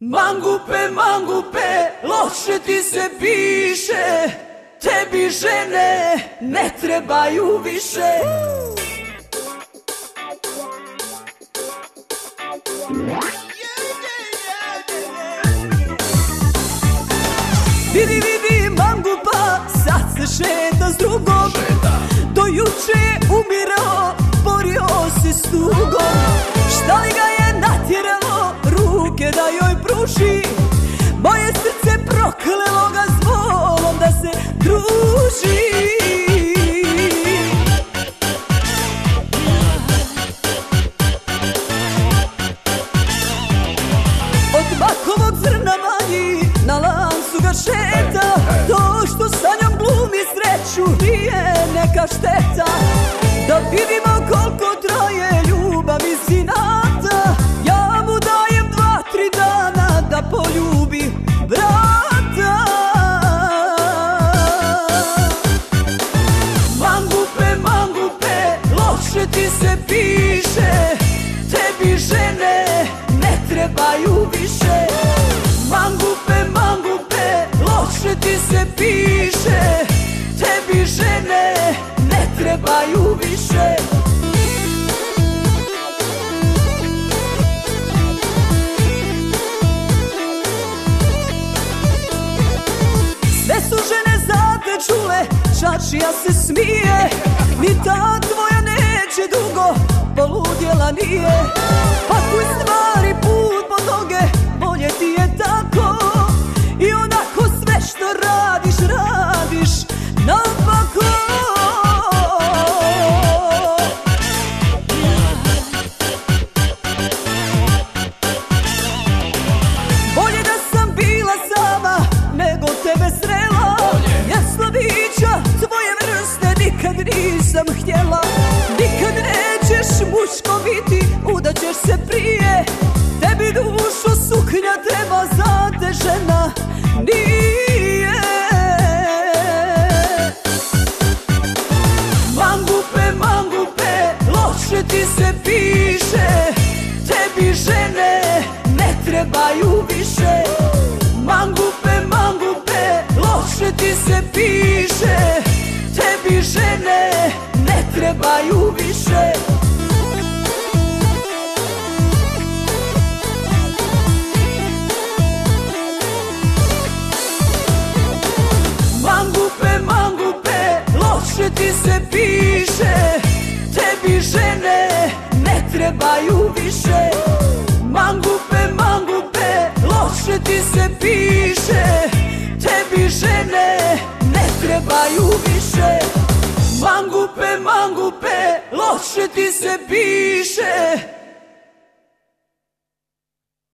Mangupe, mangupe, loše ti se piše, tebi žene ne trebaju više. Vidi, vidi, mangupa, sad se šeta s drugom. Do juče je umirao, borio se s tugom. Šta li ga je natjeralo ruke da joj pruži? Moje srce proklelo ga s volom da se druži. Od makovog zrna manji na lancu ga šeta. To što sa njom glumi sreću nije neka šteta. Da vidimo koliko traje ljubav iz inata. Ja mu dajem 2-3 dana da poljubi brata. Mangupe, mangupe, loše ti se piše, tebi žene ne trebaju više. Mangupe, mangupe, loše ti se piše, tebi žene ne trebaju više. Sve su žene zate čule, čačija se smije. Ni ta tvoja neće dugo, poludjela nije. Pakuj stvari put pod noge, bolje ti je tako. I onako sve što radiš, radiš napako. Bolje da sam bila sama nego tebe srela. Jer slabića tvoje vrste nikad nisam htjela. Nikad nećeš muško biti, udaćeš se prije. Tebi dušo suknja treba, za te žena nije. Mangupe, mangupe, loše ti se piše, tebi žene ne trebaju više. Mangupe, mangupe, loše ti se piše, tebi žene ne trebaju više. Mangupe, mangupe, loše ti se piše, tebi žene ne trebaju više. Mangupe, mangupe, loše ti se piše, tebi žene ne trebaju više. Mangupe, mangupe, loše ti se piše.